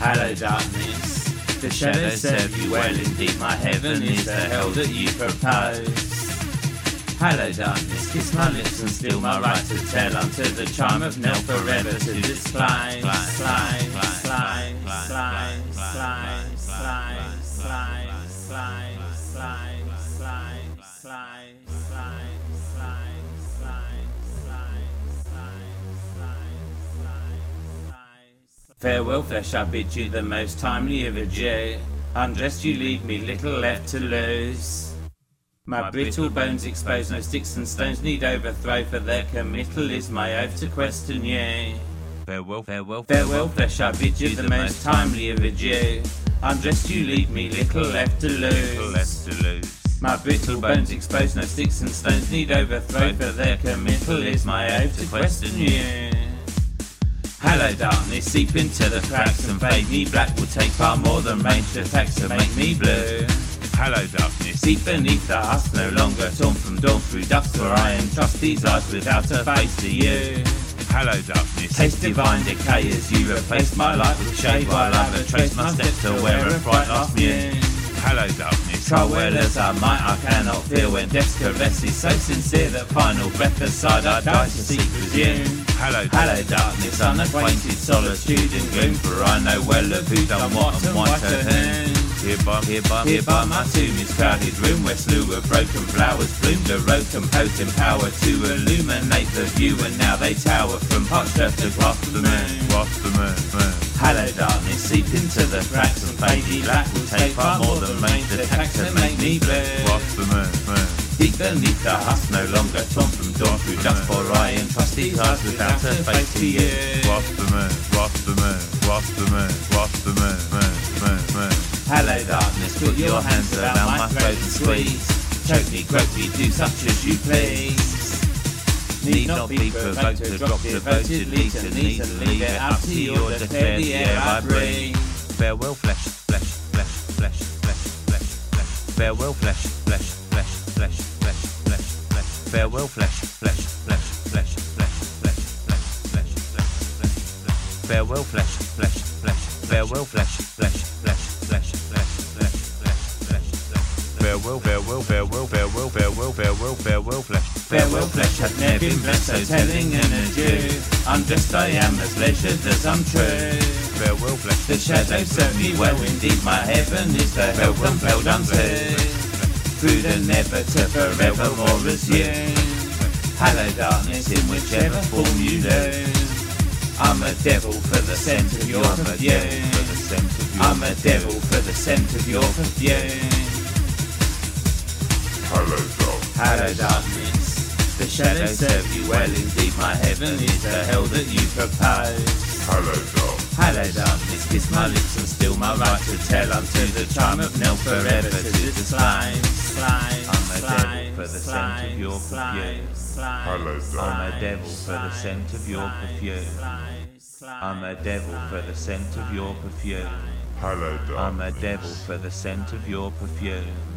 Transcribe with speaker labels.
Speaker 1: Hello darkness, the shadows serve you well indeed. My heaven is the hell that you propose. Hello darkness, kiss my lips and steal my right to tell unto the chime of knell forever to display. Farewell flesh, I bid you the most timely of adieu. Undressed you leave me little left to lose. My brittle bones expose, no sticks and stones need overthrow, for their committal is my oath to question you.
Speaker 2: Farewell, farewell,
Speaker 1: farewell flesh, I bid you the most timely of adieu. Undressed you leave me little left to lose. My brittle bones expose, no sticks and stones need overthrow, for their committal is my oath to question you. Hello darkness, seep into the cracks and fade me black, will take far more than ranged attacks to make me blue.
Speaker 2: Hello darkness,
Speaker 1: deep beneath the husk, no longer torn from dawn through dusk, for I entrust these eyes without a face to you.
Speaker 2: Hello darkness,
Speaker 1: taste divine decay as you replace my light with shade, while I retrace my steps to where a fright last mune.
Speaker 2: Hello darkness,
Speaker 1: try well as I might, I cannot feel when death's caress is so sincere that final breath aside I die to seek resume.
Speaker 2: Hello
Speaker 1: darkness, unacquainted solitude and gloom, for I know well of who done what and why to whom. Hereby my tomb is crowded room, where slew of broken flowers bloomed, a road composed in power to illuminate the view, and now they tower from parched earth to grasp the moon. Hello darkness, seep into the cracks and fade black, will take far more than ranged attacks to make me blue. Deep beneath the husk, no longer torn from dawn through dusk, for I entrust these eyes without a face to you. Hello darkness, put your hands around my throat and squeeze. Choke me, grope me, do such as you please. Need not be provoked to drop devotedly to knees and leave it up to your declare the air I breathe.
Speaker 2: Farewell flesh, flesh, flesh, flesh, flesh, flesh, flesh. Farewell flesh, flesh, flesh, flesh, flesh, flesh, flesh. Farewell flesh, flesh, flesh, flesh, flesh, flesh, flesh, flesh, flesh, flesh, flesh. Farewell flesh, flesh, flesh. Farewell flesh, flesh, flesh, flesh, flesh, flesh, flesh, flesh. Farewell, farewell, farewell, farewell, farewell, farewell, farewell flesh.
Speaker 1: Farewell flesh hath ne'er been blessed, so telling an adieu. Undressed I am as leisured as I'm true.
Speaker 2: Farewell flesh,
Speaker 1: the shadows serve me well indeed. My heaven is the hell compelled unto. Through the never to forevermore as you. Hello darkness, in whichever form you lose. I'm a devil for the scent of your perfume. I'm a devil for the scent of your perfume. Hello darkness, the shadows serve you well indeed. My heaven is the hell that you propose. Hello darkness, kiss my lips and steal my right to tell unto the chime of knell forever to display.
Speaker 2: I'm a devil for the scent of your perfume. I'm a devil for the scent of your perfume. I'm a devil for the scent of your perfume. I'm a devil for the scent of your perfume.